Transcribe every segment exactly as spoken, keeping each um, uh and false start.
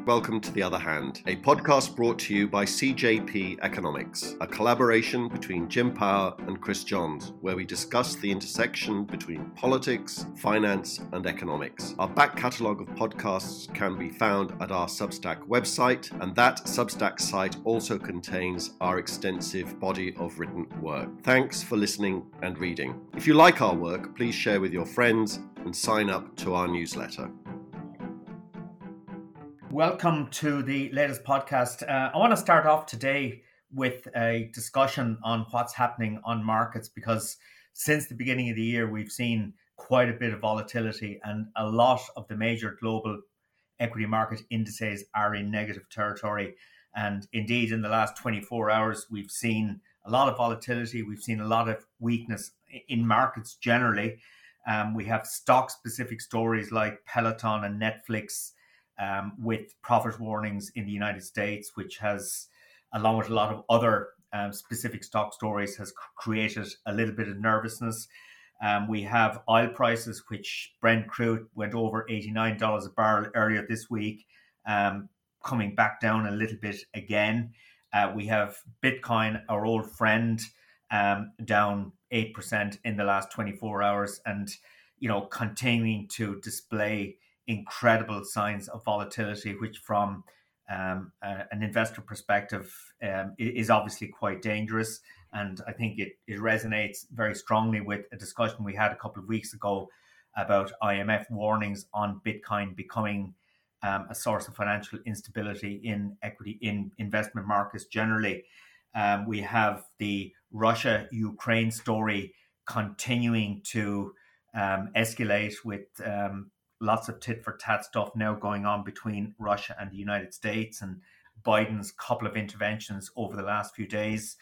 Welcome to The Other Hand, a podcast brought to you by C J P Economics, a collaboration between Jim Power and Chris Johns, where we discuss the intersection between politics, finance, and economics. Our back catalogue of podcasts can be found at our Substack website, and that Substack site also contains our extensive body of written work. Thanks for listening and reading. If you like our work, please share with your friends and sign up to our newsletter. Welcome to the latest podcast. Uh, I want to start off today with a discussion on what's happening on markets, because since the beginning of the year, we've seen quite a bit of volatility and a lot of the major global equity market indices are in negative territory. And indeed, in the last twenty-four hours, we've seen a lot of volatility. We've seen a lot of weakness in markets generally. Um, we have stock-specific stories like Peloton and Netflix, Um, with profit warnings in the United States, which has, along with a lot of other um, specific stock stories, has c- created a little bit of nervousness. Um, we have oil prices, which Brent crude went over eighty-nine dollars a barrel earlier this week, um, coming back down a little bit again. Uh, we have Bitcoin, our old friend, um, down eight percent in the last twenty-four hours and, you know, continuing to display incredible signs of volatility, which from um, uh, an investor perspective um, is obviously quite dangerous. And I think it, it resonates very strongly with a discussion we had a couple of weeks ago about I M F warnings on Bitcoin becoming um, a source of financial instability in equity, in investment markets generally. Um, we have the Russia-Ukraine story continuing to um, escalate with um, lots of tit-for-tat stuff now going on between Russia and the United States, and Biden's couple of interventions over the last few days,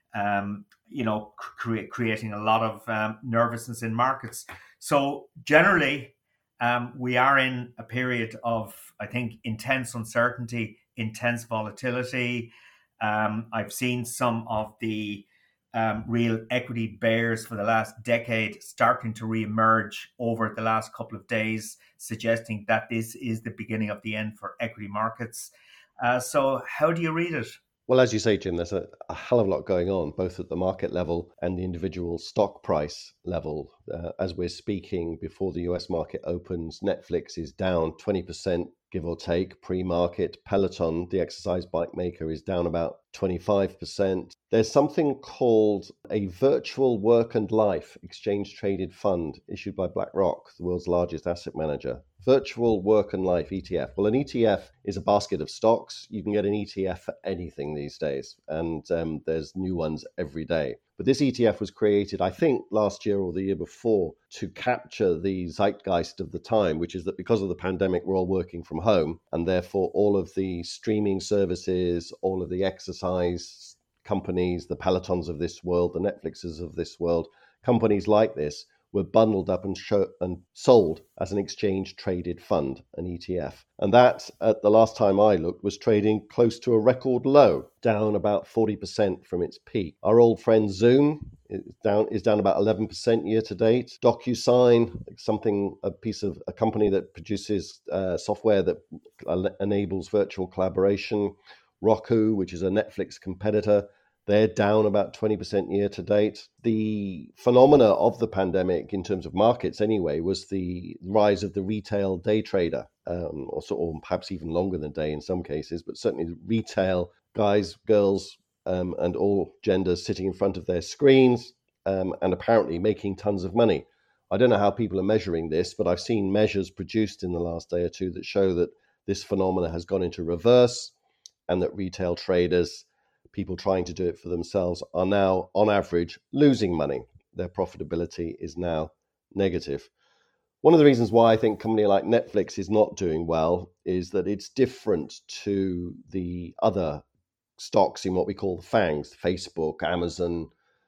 um, you know, cre- creating a lot of um, nervousness in markets. So generally, um, we are in a period of, I think, intense uncertainty, intense volatility. Um, I've seen some of the Um, real equity bears for the last decade starting to re-emerge over the last couple of days, suggesting that this is the beginning of the end for equity markets. Uh, so how do you read it? Well, as you say, Jim, there's a, a hell of a lot going on, both at the market level and the individual stock price level. Uh, as we're speaking, before the U S market opens, Netflix is down twenty percent, give or take, pre-market. Peloton, the exercise bike maker, is down about twenty-five percent. There's something called a virtual work and life exchange traded fund issued by BlackRock, the world's largest asset manager. Virtual work and life E T F. Well, an E T F is a basket of stocks. You can get an E T F for anything these days, and um, there's new ones every day. But this E T F was created, I think, last year or the year before to capture the zeitgeist of the time, which is that because of the pandemic, we're all working from home, and therefore all of the streaming services, all of the exercise companies, the Pelotons of this world, the Netflixes of this world, companies like this were bundled up and, show, and sold as an exchange traded fund, an E T F. And that, at the last time I looked, was trading close to a record low, down about forty percent from its peak. Our old friend Zoom is down, is down about eleven percent year to date. DocuSign, something, a piece of a company that produces uh, software that enables virtual collaboration. Roku, which is a Netflix competitor, they're down about twenty percent year to date. The phenomena of the pandemic, in terms of markets anyway, was the rise of the retail day trader, um, or, sort of, or perhaps even longer than day in some cases, but certainly retail guys, girls, um, and all genders sitting in front of their screens um, and apparently making tons of money. I don't know how people are measuring this, but I've seen measures produced in the last day or two that show that this phenomena has gone into reverse, and that retail traders, people trying to do it for themselves, are now, on average, losing money. Their profitability is now negative. One of the reasons why I think a company like Netflix is not doing well is that it's different to the other stocks in what we call the FANGs, Facebook, Amazon,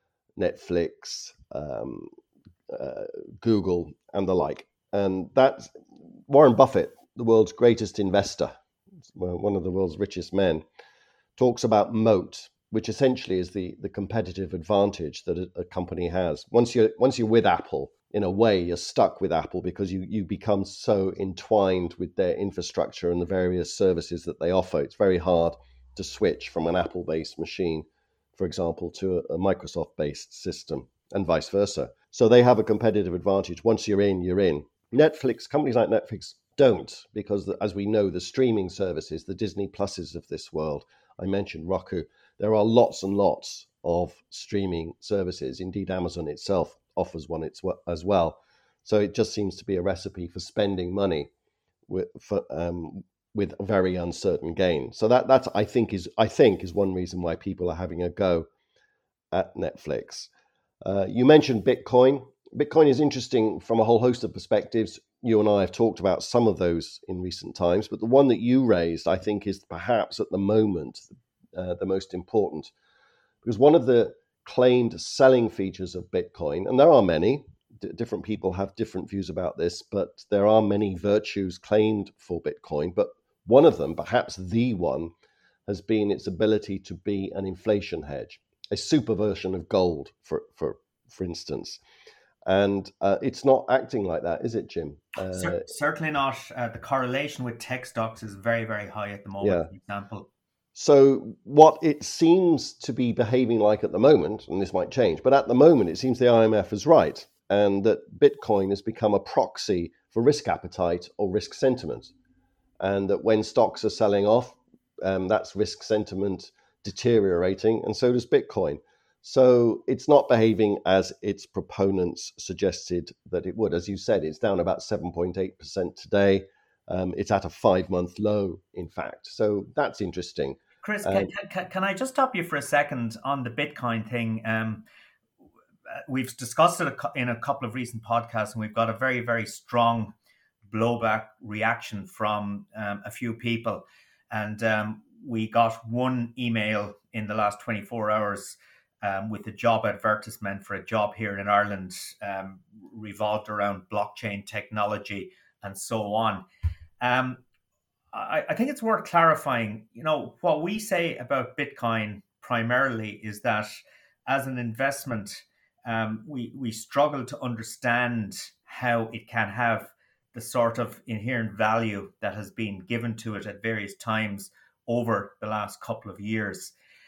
Netflix, um, uh, Google, and the like. And that's Warren Buffett, the world's greatest investor, one of the world's richest men, talks about moat, which essentially is the, the competitive advantage that a, a company has. Once you're once you're with Apple, in a way, you're stuck with Apple because you, you become so entwined with their infrastructure and the various services that they offer. It's very hard to switch from an Apple-based machine, for example, to a, a Microsoft-based system and vice versa. So they have a competitive advantage. Once you're in, you're in. Netflix, companies like Netflix don't, because the, as we know, the streaming services, the Disney Pluses of this world, I mentioned Roku, there are lots and lots of streaming services. Indeed, Amazon itself offers one as well. So it just seems to be a recipe for spending money with for, um, with a very uncertain gain. So that that's I think is I think is one reason why people are having a go at Netflix. Uh, you mentioned Bitcoin. Bitcoin is interesting from a whole host of perspectives. You and I have talked about some of those in recent times, but the one that you raised, I think, is perhaps at the moment uh, the most important, because one of the claimed selling features of Bitcoin, and there are many, d- different people have different views about this, but there are many virtues claimed for Bitcoin. But one of them, perhaps the one, has been its ability to be an inflation hedge, a super version of gold, for for for instance. And uh, it's not acting like that, is it, Jim? Uh, Cer- certainly not. Uh, the correlation with tech stocks is very, very high at the moment, yeah. for example. So what it seems to be behaving like at the moment, and this might change, but at the moment it seems the I M F is right, and that Bitcoin has become a proxy for risk appetite or risk sentiment, and that when stocks are selling off, um, that's risk sentiment deteriorating, and so does Bitcoin. So it's not behaving as its proponents suggested that it would. As you said, it's down about seven point eight percent today. Um, it's at a five-month low, in fact. So that's interesting. Chris, Uh, can, can, can I just stop you for a second on the Bitcoin thing? Um, we've discussed it in a couple of recent podcasts, and we've got a very, very strong blowback reaction from um, a few people. And um, we got one email in the last twenty-four hours um, with a job advertisement for a job here in Ireland, um, revolved around blockchain technology and so on. Um, I, I think it's worth clarifying, you know, what we say about Bitcoin primarily is that as an investment, um, we, we struggle to understand how it can have the sort of inherent value that has been given to it at various times over the last couple of years.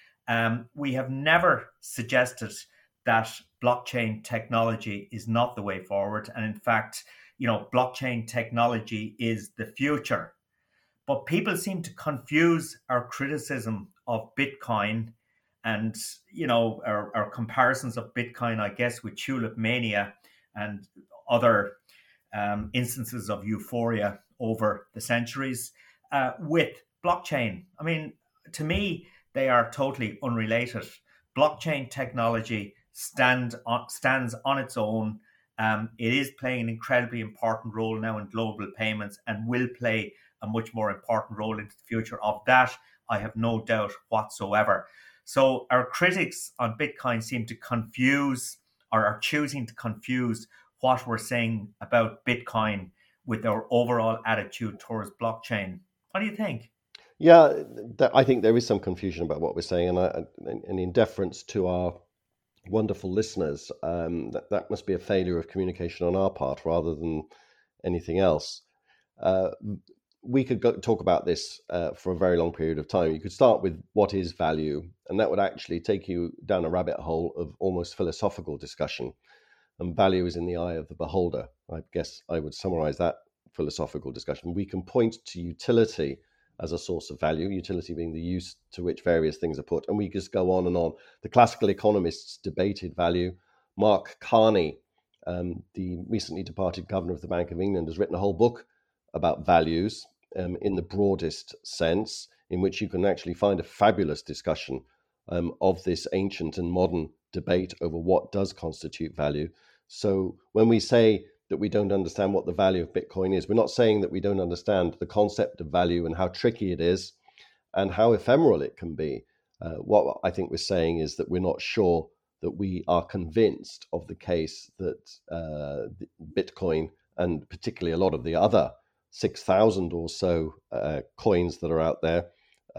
Um, we have never suggested that blockchain technology is not the way forward. And in fact, you know, blockchain technology is the future. But people seem to confuse our criticism of Bitcoin and, you know, our, our comparisons of Bitcoin, I guess, with Tulip Mania and other um, instances of euphoria over the centuries uh, with blockchain. I mean, to me, they are totally unrelated. Blockchain technology stand on, stands on its own. Um, it is playing an incredibly important role now in global payments and will play a much more important role into the future. Of that, I have no doubt whatsoever. So our critics on Bitcoin seem to confuse, or are choosing to confuse, what we're saying about Bitcoin with our overall attitude towards blockchain. What do you think? Yeah, th- I think there is some confusion about what we're saying, and, I, and in deference to our wonderful listeners, um, that, that must be a failure of communication on our part rather than anything else. Uh, we could go, talk about this uh, for a very long period of time. You could start with what is value, and that would actually take you down a rabbit hole of almost philosophical discussion. And value is in the eye of the beholder. I guess I would summarize that philosophical discussion. We can point to utility as a source of value, utility being the use to which various things are put. And we just go on and on. The classical economists debated value. Mark Carney, um, the recently departed governor of the Bank of England, has written a whole book about values um, in the broadest sense, in which you can actually find a fabulous discussion um, of this ancient and modern debate over what does constitute value. So when we say that we don't understand what the value of Bitcoin is, we're not saying that we don't understand the concept of value and how tricky it is and how ephemeral it can be. Uh, what I think we're saying is that we're not sure that we are convinced of the case that uh, Bitcoin, and particularly a lot of the other six thousand or so uh, coins that are out there,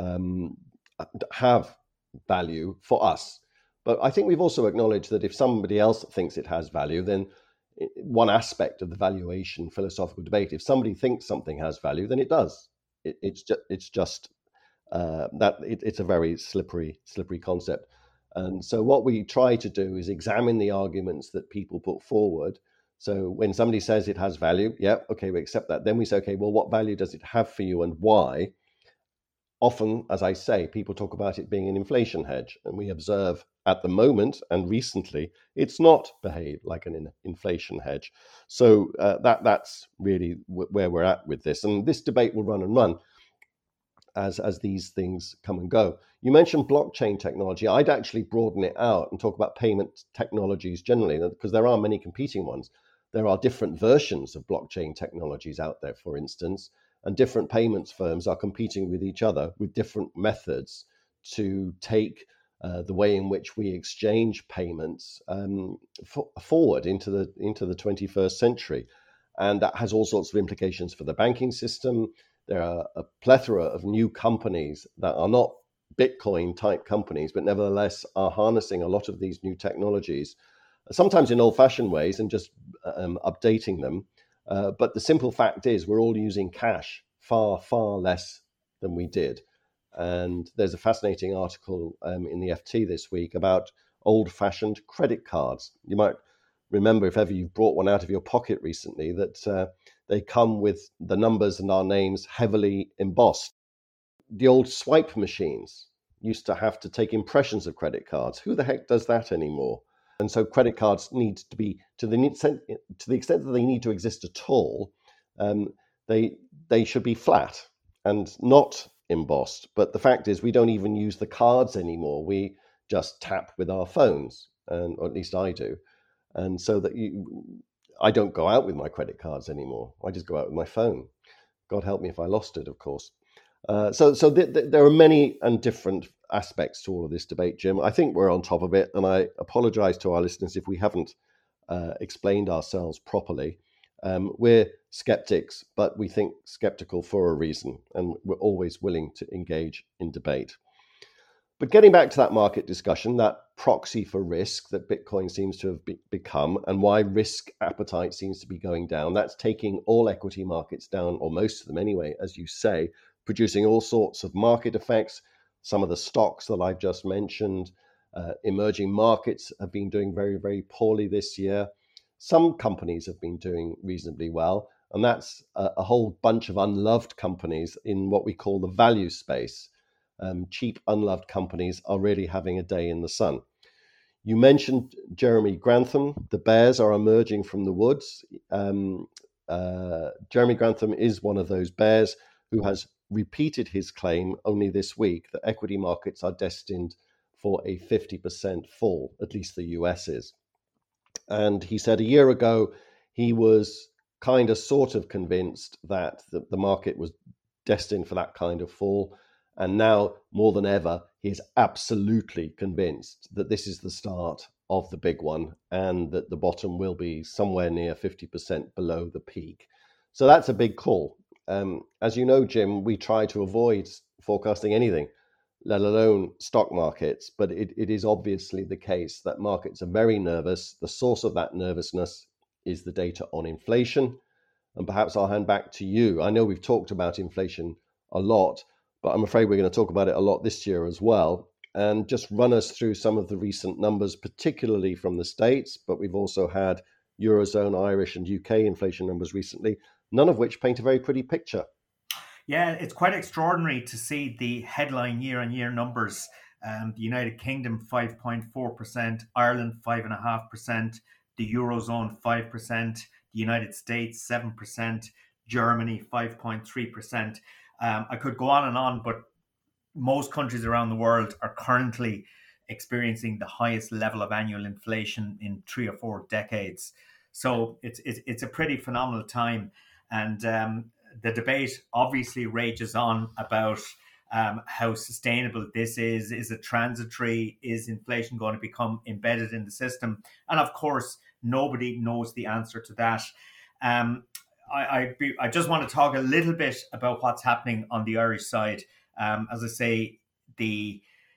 um, have value for us. But I think we've also acknowledged that if somebody else thinks it has value, then one aspect of the valuation philosophical debate. If somebody thinks something has value, then it does. It, it's just it's just uh, that it, it's a very slippery slippery concept. And so what we try to do is examine the arguments that people put forward. So when somebody says it has value, yeah, okay, we accept that. Then we say, okay, well, what value does it have for you and why? Often, as I say, people talk about it being an inflation hedge, and we observe at the moment and recently it's not behaved like an in- inflation hedge. So uh, that that's really w- where we're at with this, and this debate will run and run as as these things come and go. You mentioned blockchain technology. I'd actually broaden it out and talk about payment technologies generally, because there are many competing ones. There are different versions of blockchain technologies out there, for instance, and different payments firms are competing with each other with different methods to take uh, the way in which we exchange payments um, f- forward into the into the twenty-first century, and that has all sorts of implications for the banking system. There are a plethora of new companies that are not Bitcoin type companies, but nevertheless are harnessing a lot of these new technologies, sometimes in old fashioned ways and just um, updating them. Uh, but the simple fact is, we're all using cash far, far less than we did. And there's a fascinating article um, in the F T this week about old fashioned credit cards. You might remember, if ever you've brought one out of your pocket recently, that uh, they come with the numbers and our names heavily embossed. The old swipe machines used to have to take impressions of credit cards. Who the heck does that anymore? And so credit cards need to be, to the extent, to the extent that they need to exist at all, um, they they should be flat and not embossed. But the fact is, we don't even use the cards anymore. We just tap with our phones, and or at least I do. And so that you, I don't go out with my credit cards anymore. I just go out with my phone. God help me if I lost it, of course. Uh, so so th- th- there are many and different aspects to all of this debate, Jim. I think we're on top of it, and I apologize to our listeners if we haven't uh, explained ourselves properly. Um, we're skeptics, but we think skeptical for a reason, and we're always willing to engage in debate. But getting back to that market discussion, that proxy for risk that Bitcoin seems to have be- become, and why risk appetite seems to be going down, that's taking all equity markets down, or most of them anyway, as you say, producing all sorts of market effects. Some of the stocks that I've just mentioned, uh, emerging markets have been doing very, very poorly this year. Some companies have been doing reasonably well, and that's a, a whole bunch of unloved companies in what we call the value space. Um, cheap, unloved companies are really having a day in the sun. You mentioned Jeremy Grantham. The bears are emerging from the woods. Um, uh, Jeremy Grantham is one of those bears who has repeated his claim only this week that equity markets are destined for a fifty percent fall, at least the U S is. And he said a year ago he was kind of sort of convinced that the, the market was destined for that kind of fall. And now, more than ever, he is absolutely convinced that this is the start of the big one and that the bottom will be somewhere near fifty percent below the peak. So that's a big call. Um, as you know, Jim, we try to avoid forecasting anything, let alone stock markets. But it, it is obviously the case that markets are very nervous. The source of that nervousness is the data on inflation. And perhaps I'll hand back to you. I know we've talked about inflation a lot, but I'm afraid we're going to talk about it a lot this year as well. And just run us through some of the recent numbers, particularly from the States, but we've also had Eurozone, Irish and U K inflation numbers recently, none of which paint a very pretty picture. Yeah, it's quite extraordinary to see the headline year-on-year numbers. Um, the United Kingdom, five point four percent, Ireland, five point five percent, the Eurozone, five percent, the United States, seven percent, Germany, five point three percent. Um, I could go on and on, but most countries around the world are currently experiencing the highest level of annual inflation in three or four decades. So it's it's, it's a pretty phenomenal time. And um, the debate obviously rages on about um, how sustainable this is. Is it transitory? Is inflation going to become embedded in the system? And of course, nobody knows the answer to that. Um, I, I, be, I just want to talk a little bit about what's happening on the Irish side. Um, as I say, the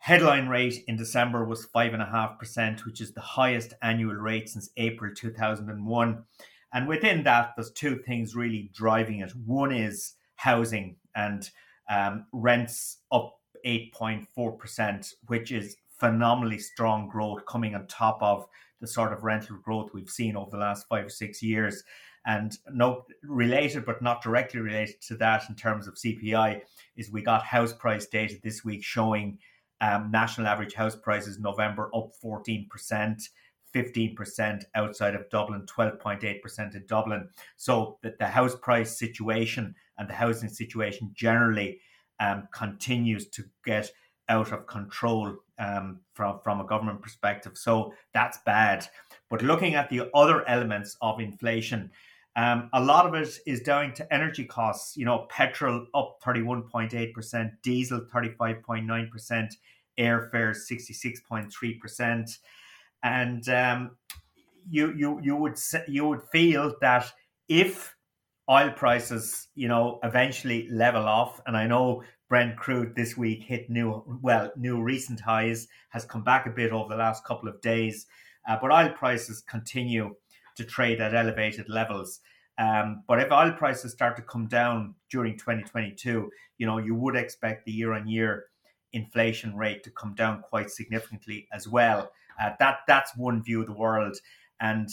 Headline rate in December was five point five percent, which is the highest annual rate since April two thousand one. And within that, there's two things really driving it. One is housing, and um, rents up eight point four percent, which is phenomenally strong growth coming on top of the sort of rental growth we've seen over the last five or six years. And no related, but not directly related to that in terms of C P I, is we got house price data this week showing um, national average house prices November up fourteen percent, fifteen percent outside of Dublin, twelve point eight percent in Dublin. So that the house price situation and the housing situation generally um, continues to get out of control um, from, from a government perspective. So that's bad. But looking at the other elements of inflation, Um, a lot of it is down to energy costs. You know, petrol up thirty-one point eight percent, diesel thirty-five point nine percent, airfares sixty-six point three percent, and um, you you you would you would feel that if oil prices, you know, eventually level off, and I know Brent crude this week hit new well new recent highs, has come back a bit over the last couple of days, uh, but oil prices continue to trade at elevated levels. Um, but if oil prices start to come down during twenty twenty-two, you know, you would expect the year-on-year inflation rate to come down quite significantly as well. Uh, that that's one view of the world. And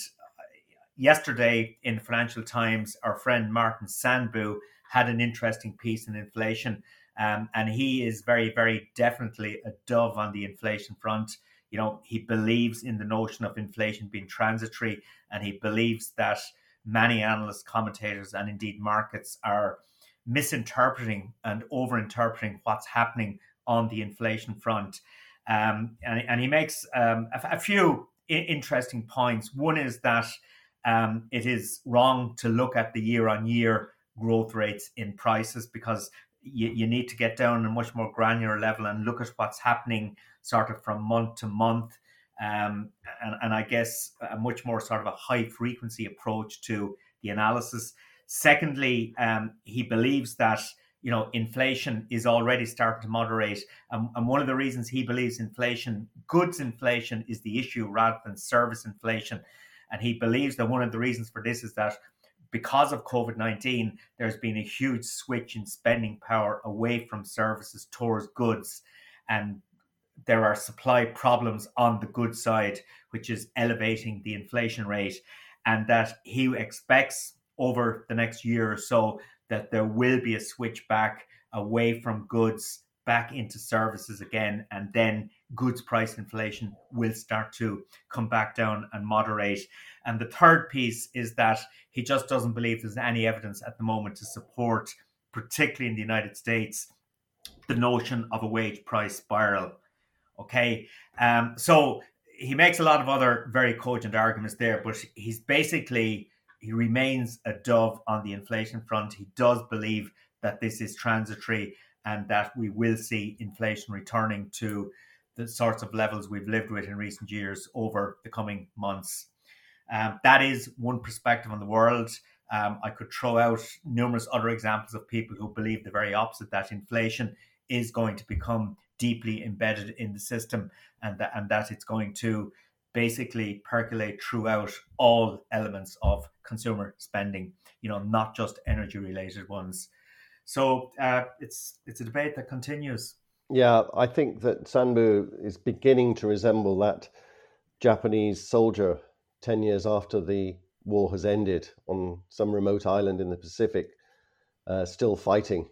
yesterday in the Financial Times, our friend Martin Sandbu had an interesting piece on inflation, um, and he is very, very definitely a dove on the inflation front. You know, he believes in the notion of inflation being transitory, and he believes that many analysts, commentators, and indeed markets are misinterpreting and overinterpreting what's happening on the inflation front. Um, and, and he makes um, a, a few I- interesting points. One is that um, it is wrong to look at the year-on-year growth rates in prices, because you, you need to get down on a much more granular level and look at what's happening sort of from month to month. Um, and, and I guess a much more sort of a high frequency approach to the analysis. Secondly, um, he believes that, you know, inflation is already starting to moderate. Um, and one of the reasons he believes inflation, goods inflation, is the issue rather than service inflation. And he believes that one of the reasons for this is that because of COVID nineteen, there's been a huge switch in spending power away from services towards goods. And there are supply problems on the goods side, which is elevating the inflation rate, and that he expects over the next year or so that there will be a switch back away from goods back into services again, and then goods price inflation will start to come back down and moderate. And the third piece is that he just doesn't believe there's any evidence at the moment to support, particularly in the United States, the notion of a wage price spiral. Okay, um, so he makes a lot of other very cogent arguments there, but he's basically, he remains a dove on the inflation front. He does believe that this is transitory and that we will see inflation returning to the sorts of levels we've lived with in recent years over the coming months. Um, that is one perspective on the world. Um, I could throw out numerous other examples of people who believe the very opposite, that inflation is going to become deeply embedded in the system, and that, and that it's going to basically percolate throughout all elements of consumer spending, you know, not just energy related ones. So uh, it's it's a debate that continues. Yeah, I think that Sandbu is beginning to resemble that Japanese soldier ten years after the war has ended on some remote island in the Pacific, uh, still fighting.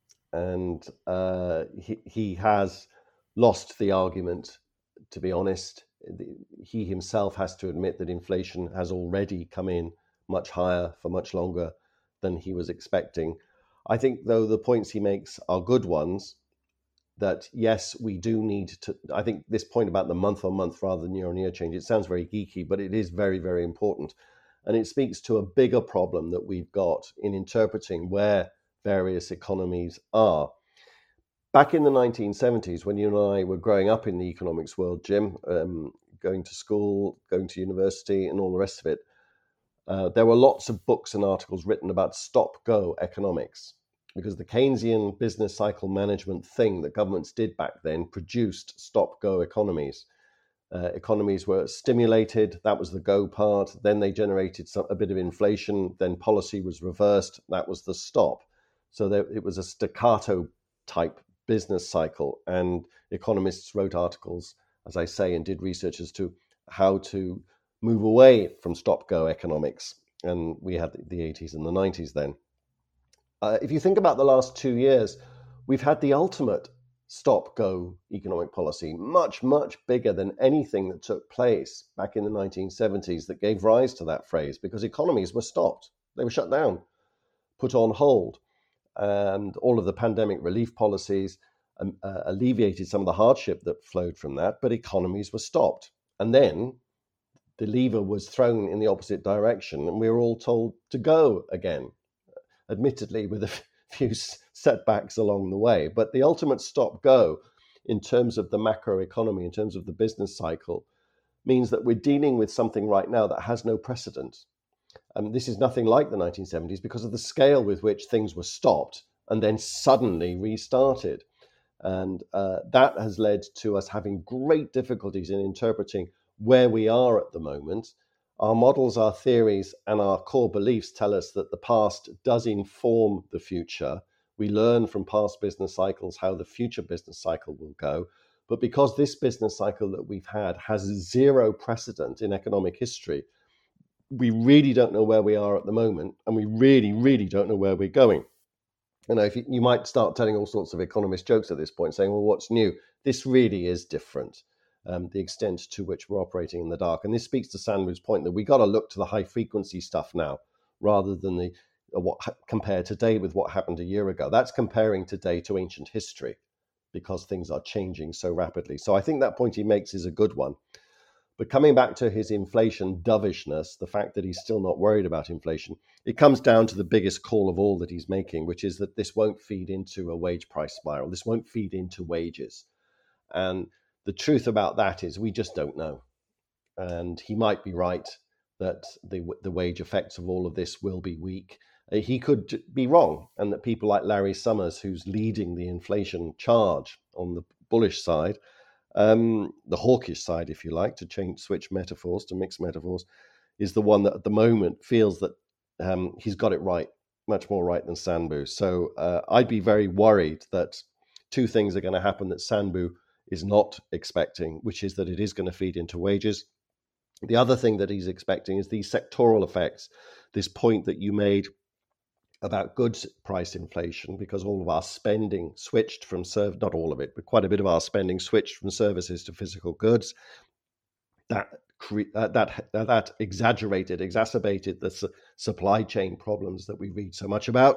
And uh, he, he has lost the argument, to be honest. He himself has to admit that inflation has already come in much higher for much longer than he was expecting. I think, though, the points he makes are good ones, that yes, we do need to, I think this point about the month on month rather than year on year change, it sounds very geeky, but it is very, very important. And it speaks to a bigger problem that we've got in interpreting where various economies are. Back in the nineteen seventies, when you and I were growing up in the economics world, Jim, um, going to school, going to university and all the rest of it, uh, there were lots of books and articles written about stop-go economics. because the Keynesian business cycle management thing that governments did back then produced stop-go economies. Uh, economies were stimulated, that was the go part, then they generated some, a bit of inflation, then policy was reversed, that was the stop. So there, it was a staccato type business cycle, and economists wrote articles, as I say, and did research as to how to move away from stop-go economics. And we had the eighties and the nineties then. Uh, if you think about the last two years, we've had the ultimate stop-go economic policy, much, much bigger than anything that took place back in the nineteen seventies that gave rise to that phrase, because economies were stopped. They were shut down, put on hold. And all of the pandemic relief policies um, uh, alleviated some of the hardship that flowed from that, but economies were stopped. And then the lever was thrown in the opposite direction, and we were all told to go again, admittedly with a few setbacks along the way. But the ultimate stop-go in terms of the macroeconomy, in terms of the business cycle, means that we're dealing with something right now that has no precedent. Um, this is nothing like the nineteen seventies because of the scale with which things were stopped and then suddenly restarted. And uh, that has led to us having great difficulties in interpreting where we are at the moment. Our models, our theories, and our core beliefs tell us that the past does inform the future. We learn from past business cycles how the future business cycle will go. But because this business cycle that we've had has zero precedent in economic history, we really don't know where we are at the moment, and we really, really don't know where we're going. You know, if you, you might start telling all sorts of economist jokes at this point, saying, well, what's new? This really is different, um, the extent to which we're operating in the dark. And this speaks to Sandhu's point that we got to look to the high frequency stuff now, rather than the uh, what compare today with what happened a year ago. That's comparing today to ancient history, because things are changing so rapidly. So I think that point he makes is a good one. But coming back to his inflation dovishness, the fact that he's still not worried about inflation, it comes down to the biggest call of all that he's making, which is that this won't feed into a wage price spiral. This won't feed into wages. And the truth about that is we just don't know. And he might be right that the, the wage effects of all of this will be weak. He could be wrong, and that people like Larry Summers, who's leading the inflation charge on the bullish side, Um, the hawkish side, if you like, to change, switch metaphors, to mix metaphors, is the one that at the moment feels that um, he's got it right, much more right than Sandhu. So uh, I'd be very worried that two things are going to happen that Sandhu is not expecting, which is that it is going to feed into wages. The other thing that he's expecting is these sectoral effects, this point that you made about goods price inflation, because all of our spending switched from serv not all of it, but quite a bit of our spending switched from services to physical goods. That cre- uh, that uh, that exaggerated, exacerbated the su- supply chain problems that we read so much about.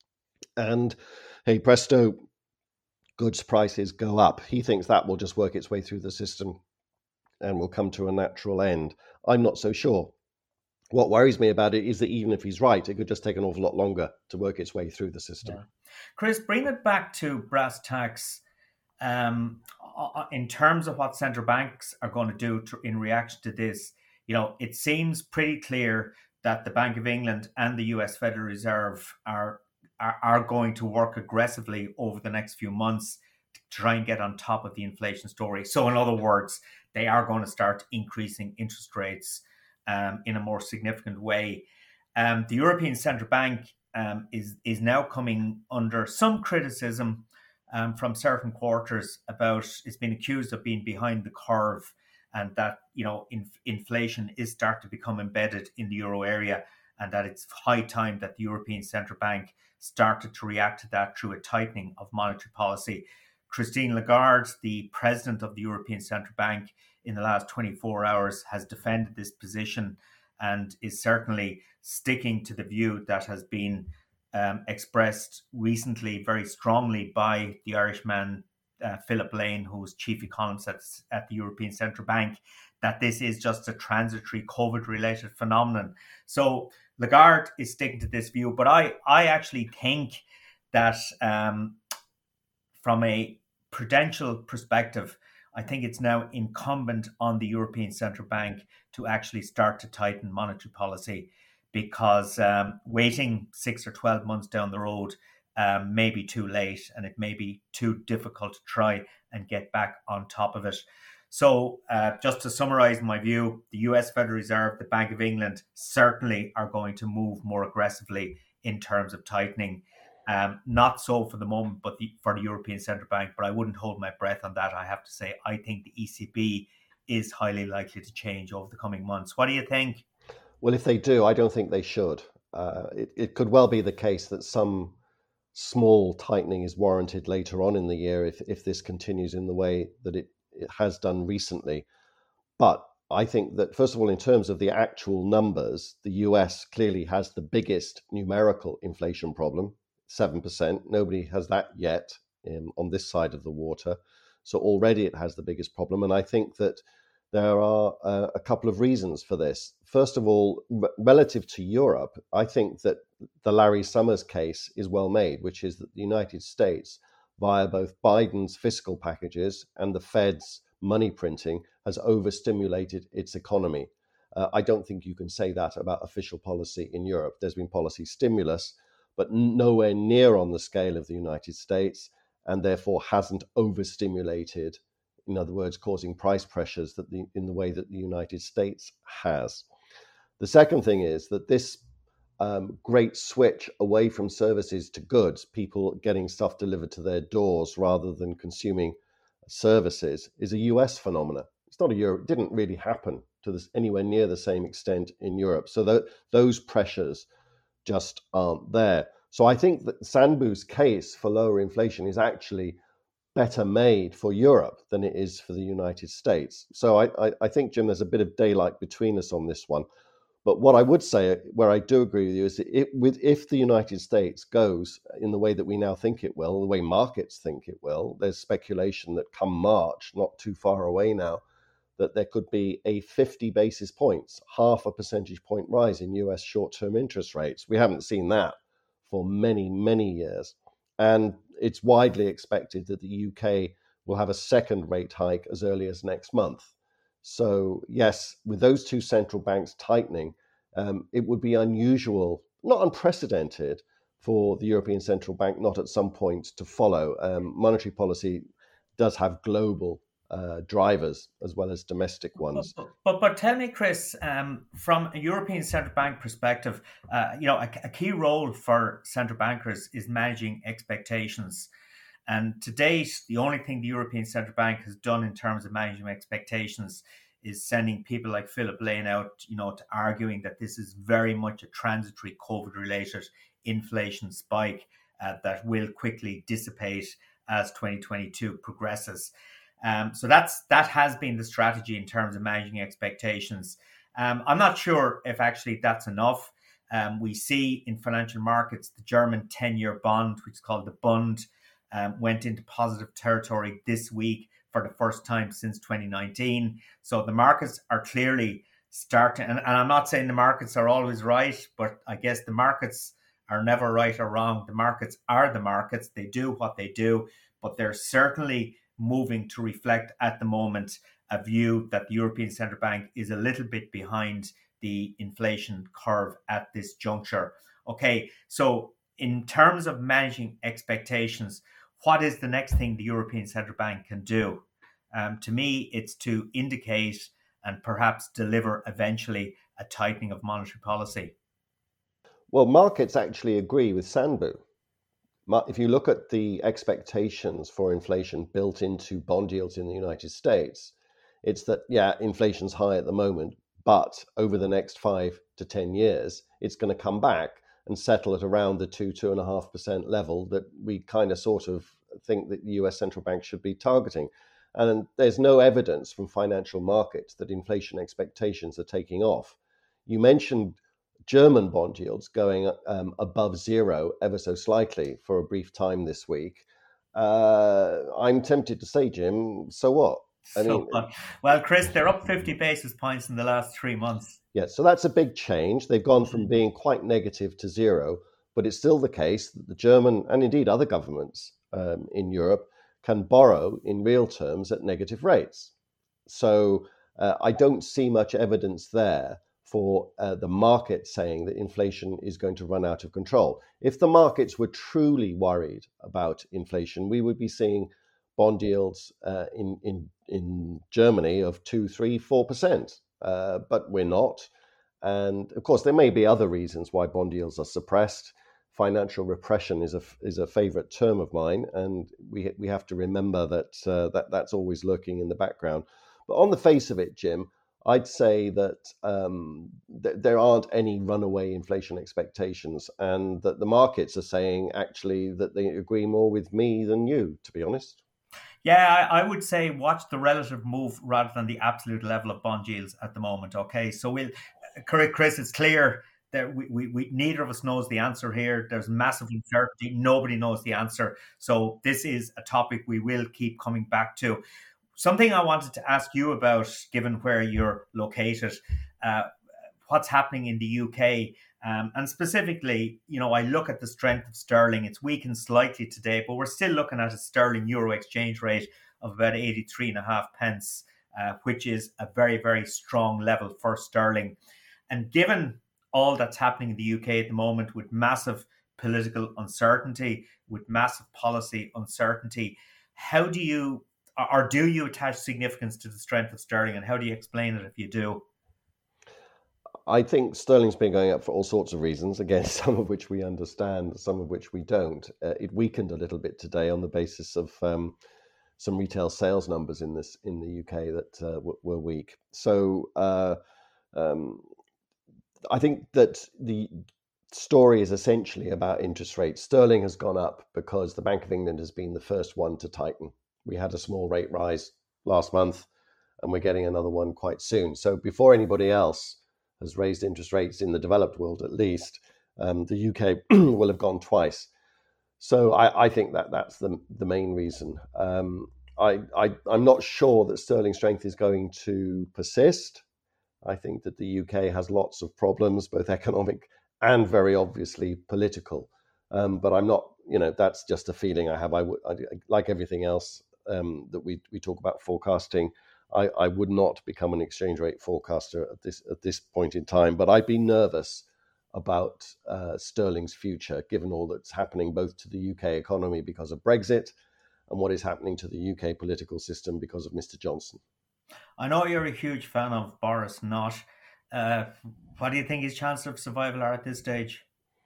And hey, presto, goods prices go up. He thinks that will just work its way through the system and will come to a natural end. I'm not so sure. What worries me about it is that even if he's right, it could just take an awful lot longer to work its way through the system. Yeah. Chris, bring it back to brass tacks um, in terms of what central banks are going to do to, in reaction to this. You know, it seems pretty clear that the Bank of England and the U S Federal Reserve are, are, are going to work aggressively over the next few months to try and get on top of the inflation story. So in other words, they are going to start increasing interest rates Um, in a more significant way. Um, the European Central Bank um, is is now coming under some criticism um, from certain quarters about it's been accused of being behind the curve, and that you know in, inflation is starting to become embedded in the euro area, and that it's high time that the European Central Bank started to react to that through a tightening of monetary policy. Christine Lagarde, the president of the European Central Bank, in the last twenty-four hours has defended this position and is certainly sticking to the view that has been um, expressed recently very strongly by the Irishman, uh, Philip Lane, who's chief economist at, at the European Central Bank, that this is just a transitory COVID-related phenomenon. So Lagarde is sticking to this view, but I, I actually think that um, from a prudential perspective, I think it's now incumbent on the European Central Bank to actually start to tighten monetary policy, because um, waiting six or twelve months down the road um, may be too late, and it may be too difficult to try and get back on top of it. So uh, just to summarize my view, the U S Federal Reserve, the Bank of England certainly are going to move more aggressively in terms of tightening. Um, not so for the moment, but the, for the European Central Bank, but I wouldn't hold my breath on that. I have to say, I think the E C B is highly likely to change over the coming months. What do you think? Well, if they do, I don't think they should. Uh, it, it could well be the case that some small tightening is warranted later on in the year if, if this continues in the way that it, it has done recently. But I think that, first of all, in terms of the actual numbers, the U S clearly has the biggest numerical inflation problem, seven percent. Nobody has that yet um, on this side of the water. So already it has the biggest problem. And I think that there are uh, a couple of reasons for this. First of all, r- relative to Europe, I think that the Larry Summers case is well made, which is that the United States, via both Biden's fiscal packages and the Fed's money printing, has overstimulated its economy. Uh, I don't think you can say that about official policy in Europe. There's been policy stimulus, but nowhere near on the scale of the United States, and therefore hasn't overstimulated, in other words, causing price pressures that the, in the way that the United States has. The second thing is that this um, great switch away from services to goods, people getting stuff delivered to their doors rather than consuming services, is a U S phenomenon. It's not a Euro. It didn't really happen to this anywhere near the same extent in Europe. So th- those pressures just aren't there. So I think that Sandbu's case for lower inflation is actually better made for Europe than it is for the United States. So I, I, I think, Jim, there's a bit of daylight between us on this one. But what I would say, where I do agree with you, is that it, with, if the United States goes in the way that we now think it will, the way markets think it will, there's speculation that come March, not too far away now, that there could be a fifty basis points, half a percentage point rise in U S short-term interest rates. We haven't seen that for many, many years. And it's widely expected that the U K will have a second rate hike as early as next month. So yes, with those two central banks tightening, um, it would be unusual, not unprecedented, for the European Central Bank not at some point to follow. Um, monetary policy does have global uh, drivers as well as domestic ones. But, but, but tell me, Chris, um, from a European Central Bank perspective, uh, you know, a, a key role for central bankers is managing expectations. And to date, the only thing the European Central Bank has done in terms of managing expectations is sending people like Philip Lane out, you know, to arguing that this is very much a transitory COVID-related inflation spike uh, that will quickly dissipate as twenty twenty-two progresses. Um, so that's that has been the strategy in terms of managing expectations. Um, I'm not sure if actually that's enough. Um, we see in financial markets the German ten-year bond, which is called the Bund, um, went into positive territory this week for the first time since twenty nineteen. So the markets are clearly starting, and, and I'm not saying the markets are always right, but I guess the markets are never right or wrong. The markets are the markets. They do what they do, but they're certainly moving to reflect at the moment a view that the European Central Bank is a little bit behind the inflation curve at this juncture. Okay, so in terms of managing expectations, what is the next thing the European Central Bank can do? Um, to me, it's to indicate and perhaps deliver eventually a tightening of monetary policy. Well, markets actually agree with Sandbu. If you look at the expectations for inflation built into bond yields in the United States, it's that, yeah, inflation's high at the moment, but over the next five to ten years, it's going to come back and settle at around the two, two and a half percent level that we kind of sort of think that the U S central bank should be targeting. And there's no evidence from financial markets that inflation expectations are taking off. You mentioned German bond yields going um, above zero ever so slightly for a brief time this week. Uh, I'm tempted to say, Jim, so what? I mean, so, well, Chris, they're up fifty basis points in the last three months. Yeah, so that's a big change. They've gone from being quite negative to zero, but it's still the case that the German and indeed other governments um, in Europe can borrow in real terms at negative rates. So uh, I don't see much evidence there for uh, the market saying that inflation is going to run out of control. If the markets were truly worried about inflation, we would be seeing bond yields uh, in, in, in Germany of two, three, four percent. Uh, but we're not. And of course, there may be other reasons why bond yields are suppressed. Financial repression is a is a favorite term of mine, and we we have to remember that uh, that that's always lurking in the background. But on the face of it, Jim, I'd say that um, th- there aren't any runaway inflation expectations, and that the markets are saying actually that they agree more with me than you, to be honest. Yeah, I, I would say watch the relative move rather than the absolute level of bond yields at the moment. Okay, so we'll, correct, Chris. It's clear that we, we, we neither of us knows the answer here. There's massive uncertainty. Nobody knows the answer. So this is a topic we will keep coming back to. Something I wanted to ask you about, given where you're located, uh, what's happening in the U K. Um, and specifically, you know, I look at the strength of sterling. It's weakened slightly today, but we're still looking at a sterling euro exchange rate of about eighty-three and a half pence, uh, which is a very, very strong level for sterling. And given all that's happening in the U K at the moment, with massive political uncertainty, with massive policy uncertainty, how do you, or do you attach significance to the strength of sterling, and how do you explain it if you do? I think sterling's been going up for all sorts of reasons, again, some of which we understand, some of which we don't. Uh, it weakened a little bit today on the basis of um, some retail sales numbers in this in the U K that uh, w- were weak. So uh, um, I think that the story is essentially about interest rates. Sterling has gone up because the Bank of England has been the first one to tighten. We had a small rate rise last month, and we're getting another one quite soon. So before anybody else has raised interest rates in the developed world, at least, um, the U K will have gone twice. So I, I think that that's the the main reason. Um, I, I I'm not sure that sterling strength is going to persist. I think that the U K has lots of problems, both economic and very obviously political. Um, but I'm not, you know, that's just a feeling I have. I would, I, like everything else um, that we we talk about forecasting, I, I would not become an exchange rate forecaster at this at this point in time. But I'd be nervous about uh, sterling's future, given all that's happening both to the U K economy because of Brexit and what is happening to the U K political system because of Mister Johnson. I know you're a huge fan of Boris Knott. Uh, what do you think his chances of survival are at this stage?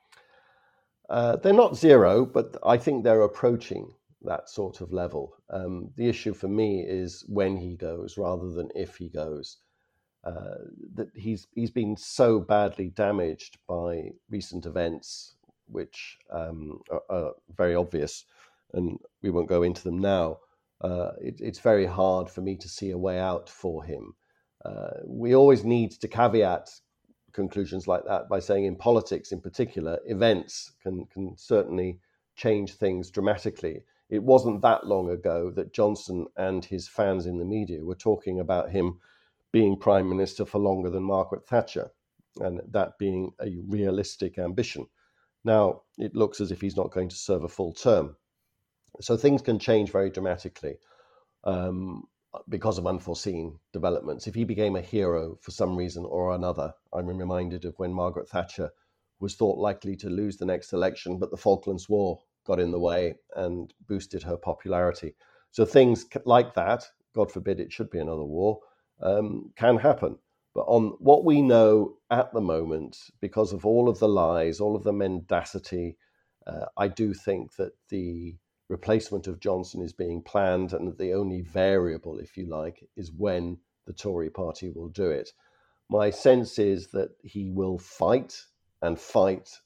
Uh, they're not zero, but I think they're approaching that sort of level. Um, the issue for me is when he goes rather than if he goes. Uh, that he's he's been so badly damaged by recent events, which um, are, are very obvious, and we won't go into them now. Uh, it, it's very hard for me to see a way out for him. Uh, we always need to caveat conclusions like that by saying, in politics in particular, events can can certainly change things dramatically. It wasn't that long ago that Johnson and his fans in the media were talking about him being prime minister for longer than Margaret Thatcher, and that being a realistic ambition. Now, it looks as if he's not going to serve a full term. So things can change very dramatically um, because of unforeseen developments. If he became a hero for some reason or another, I'm reminded of when Margaret Thatcher was thought likely to lose the next election, but the Falklands War got in the way and boosted her popularity. So things like that, God forbid it should be another war, Um, can happen. But on what we know at the moment, because of all of the lies, all of the mendacity, uh, I do think that the replacement of Johnson is being planned, and that the only variable, if you like, is when the Tory party will do it. My sense is that he will fight and fight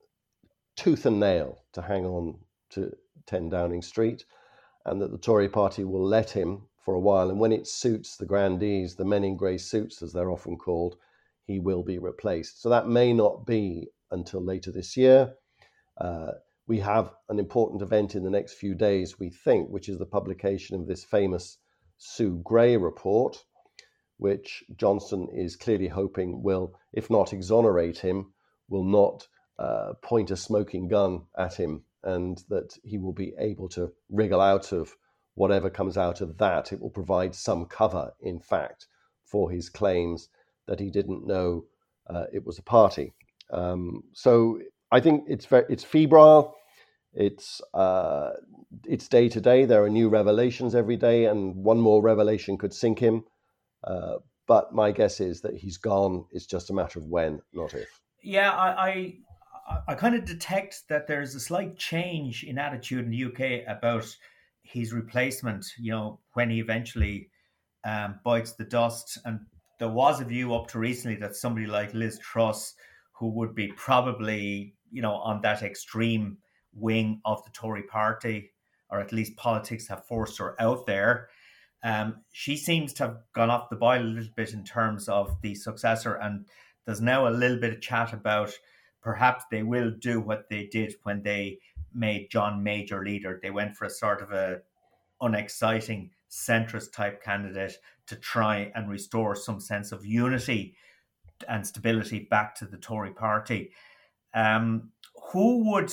tooth and nail to hang on to ten Downing Street, and that the Tory party will let him for a while. And when it suits the grandees, the men in grey suits, as they're often called, he will be replaced. So that may not be until later this year. Uh, we have an important event in the next few days, we think, which is the publication of this famous Sue Gray report, which Johnson is clearly hoping will, if not exonerate him, will not uh, point a smoking gun at him, and that he will be able to wriggle out of whatever comes out of that. It will provide some cover, in fact, for his claims that he didn't know Uh, it was a party. Um, so I think it's very, it's febrile. It's uh, it's day to day. There are new revelations every day, and one more revelation could sink him. Uh, but my guess is that he's gone. It's just a matter of when, not if. Yeah, I, I I kind of detect that there's a slight change in attitude in the U K about his replacement. You know, when he eventually um, bites the dust, and there was a view up to recently that somebody like Liz Truss, who would be probably, you know, on that extreme wing of the Tory party, or at least politics have forced her out there. Um, she seems to have gone off the boil a little bit in terms of the successor, and there's now a little bit of chat about perhaps they will do what they did when they made John Major leader. They went for a sort of a unexciting centrist type candidate to try and restore some sense of unity and stability back to the Tory party. Um, who would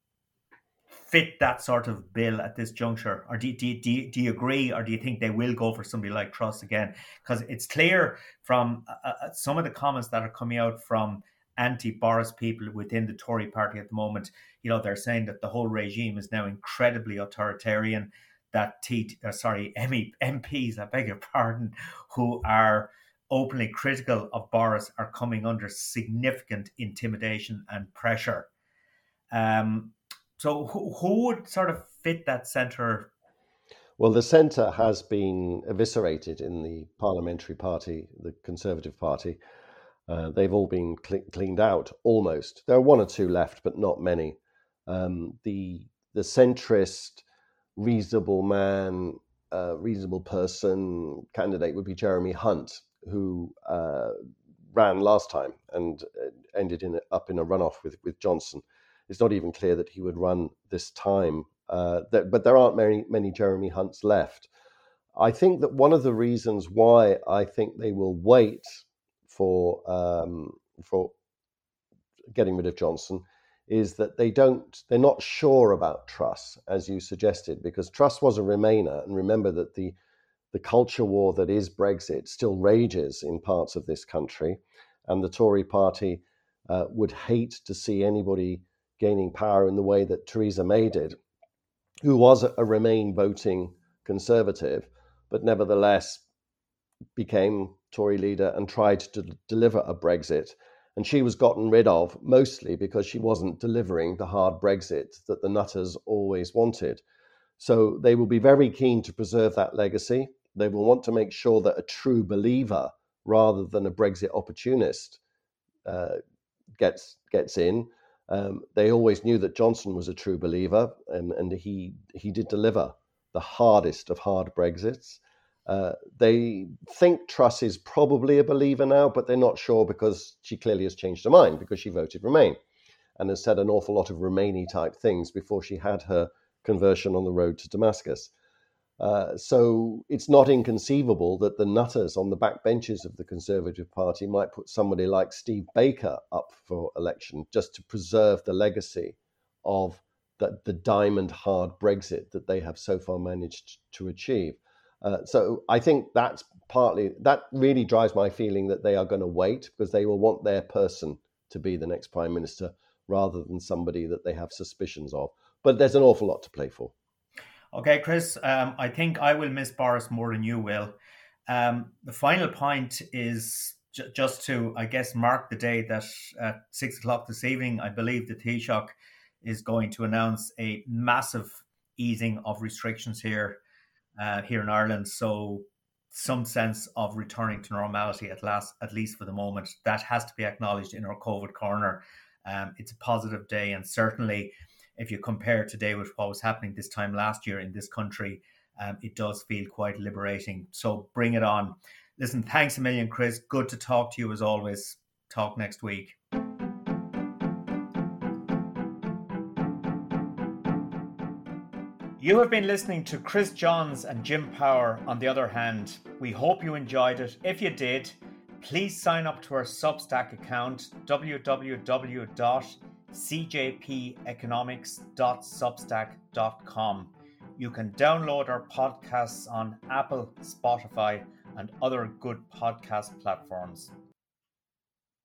fit that sort of bill at this juncture? Or do, do, do, do you agree, or do you think they will go for somebody like Truss again? Because it's clear from uh, some of the comments that are coming out from anti-Boris people within the Tory party at the moment, you know, they're saying that the whole regime is now incredibly authoritarian, that T, uh, sorry, M Ps, I beg your pardon, who are openly critical of Boris are coming under significant intimidation and pressure. Um, So who, who would sort of fit that centre? Well, the centre has been eviscerated in the parliamentary party, the Conservative Party. Uh, they've all been cl- cleaned out, almost. There are one or two left, but not many. Um, the the centrist, reasonable man, uh, reasonable person candidate would be Jeremy Hunt, who uh, ran last time and ended in up in a runoff with, with Johnson. It's not even clear that he would run this time, uh, that, but there aren't many, many Jeremy Hunts left. I think that one of the reasons why I think they will wait for um, for getting rid of Johnson is that they don't, they're not sure about Truss, as you suggested, because Truss was a Remainer, and remember that the the culture war that is Brexit still rages in parts of this country, and the Tory party uh, would hate to see anybody gaining power in the way that Theresa May did, who was a Remain voting Conservative, but nevertheless became Tory leader and tried to deliver a Brexit. And she was gotten rid of mostly because she wasn't delivering the hard Brexit that the Nutters always wanted. So they will be very keen to preserve that legacy. They will want to make sure that a true believer, rather than a Brexit opportunist, uh, gets gets in. Um, they always knew that Johnson was a true believer, and, and he he did deliver the hardest of hard Brexits. Uh, they think Truss is probably a believer now, but they're not sure because she clearly has changed her mind because she voted Remain and has said an awful lot of Remainy type things before she had her conversion on the road to Damascus. Uh, so it's not inconceivable that the Nutters on the backbenches of the Conservative Party might put somebody like Steve Baker up for election just to preserve the legacy of the, the diamond hard Brexit that they have so far managed to achieve. Uh, so I think that's partly, that really drives my feeling that they are going to wait because they will want their person to be the next Prime Minister rather than somebody that they have suspicions of. But there's an awful lot to play for. Okay, Chris, um, I think I will miss Boris more than you will. Um, the final point is j- just to, I guess, mark the day that at six o'clock this evening, I believe the Taoiseach is going to announce a massive easing of restrictions here, uh, here in Ireland. So some sense of returning to normality at last, at least for the moment. That has to be acknowledged in our COVID corner. Um, it's a positive day, and certainly if you compare today with what was happening this time last year in this country, um, it does feel quite liberating. So bring it on. Listen, thanks a million, Chris. Good to talk to you as always. Talk next week. You have been listening to Chris Johns and Jim Power on The Other Hand. We hope you enjoyed it. If you did, please sign up to our Substack account, w w w dot c j p economics dot substack dot com. You can download our podcasts on Apple, Spotify, and other good podcast platforms.